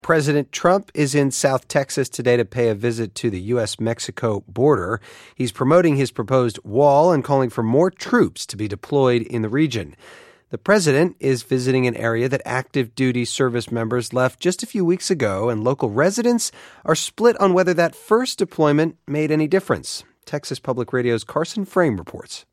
President Trump is in South Texas today to pay a visit to the U.S.-Mexico border. He's promoting his proposed wall and calling for more troops to be deployed in the region. The president is visiting an area that active duty service members left just a few weeks ago, and local residents are split on whether that first deployment made any difference. Texas Public Radio's Carson Frame reports.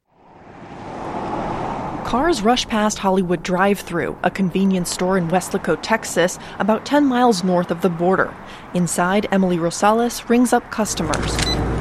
Cars rush past Hollywood Drive-Thru, a convenience store in Weslaco, Texas, about 10 miles north of the border. Inside, Emily Rosales rings up customers.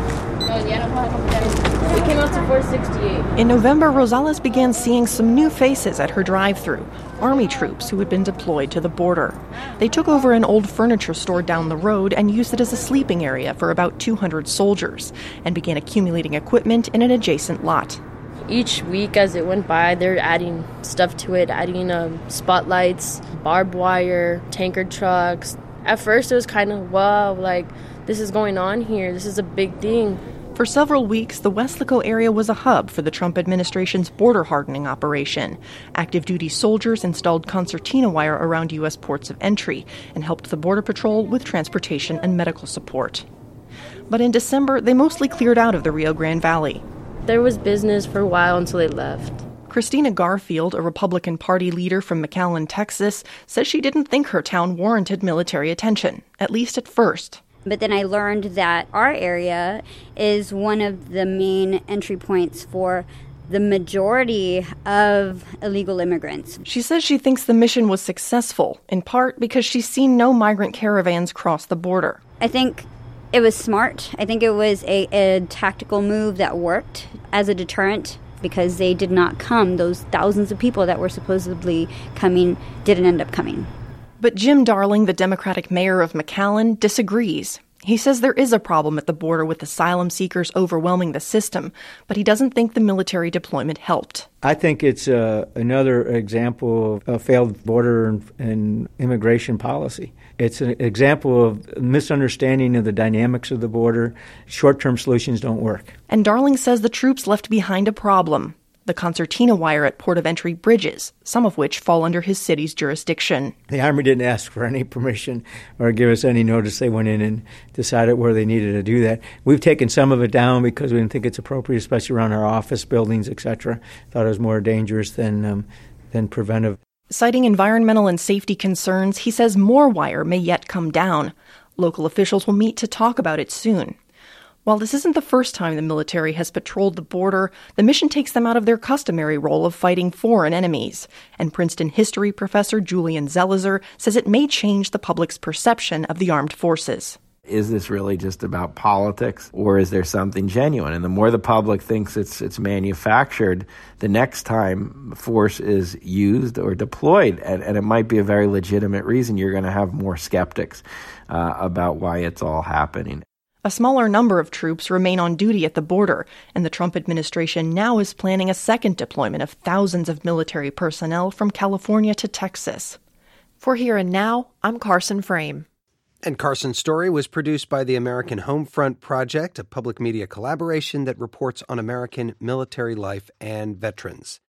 We came out to 468. In November, Rosales began seeing some new faces at her drive-thru, Army troops who had been deployed to the border. They took over an old furniture store down the road and used it as a sleeping area for about 200 soldiers, and began accumulating equipment in an adjacent lot. Each week as it went by, they're adding stuff to it, adding spotlights, barbed wire, tanker trucks. At first it was kind of, wow, like, this is going on here. This is a big thing. For several weeks, the Weslaco area was a hub for the Trump administration's border hardening operation. Active duty soldiers installed concertina wire around U.S. ports of entry and helped the Border Patrol with transportation and medical support. But in December, they mostly cleared out of the Rio Grande Valley. There was business for a while until they left. Christina Garfield, a Republican Party leader from McAllen, Texas, says she didn't think her town warranted military attention, at least at first. But then I learned that our area is one of the main entry points for the majority of illegal immigrants. She says she thinks the mission was successful, in part because she's seen no migrant caravans cross the border. I think it was smart. I think it was a tactical move that worked as a deterrent because they did not come. Those thousands of people that were supposedly coming didn't end up coming. But Jim Darling, the Democratic mayor of McAllen, disagrees. He says there is a problem at the border with asylum seekers overwhelming the system, but he doesn't think the military deployment helped. I think it's another example of failed border and immigration policy. It's an example of misunderstanding of the dynamics of the border. Short-term solutions don't work. And Darling says the troops left behind a problem. The concertina wire at port of entry bridges, some of which fall under his city's jurisdiction. The Army didn't ask for any permission or give us any notice. They went in and decided where they needed to do that. We've taken some of it down because we didn't think it's appropriate, especially around our office buildings, etc. Thought it was more dangerous than preventive. Citing environmental and safety concerns, he says more wire may yet come down. Local officials will meet to talk about it soon. While this isn't the first time the military has patrolled the border, the mission takes them out of their customary role of fighting foreign enemies. And Princeton history professor Julian Zelizer says it may change the public's perception of the armed forces. Is this really just about politics, or is there something genuine? And the more the public thinks it's manufactured, the next time force is used or deployed, and it might be a very legitimate reason, you're going to have more skeptics about why it's all happening. A smaller number of troops remain on duty at the border, and the Trump administration now is planning a second deployment of thousands of military personnel from California to Texas. For Here and Now, I'm Carson Frame. And Carson's story was produced by the American Homefront Project, a public media collaboration that reports on American military life and veterans.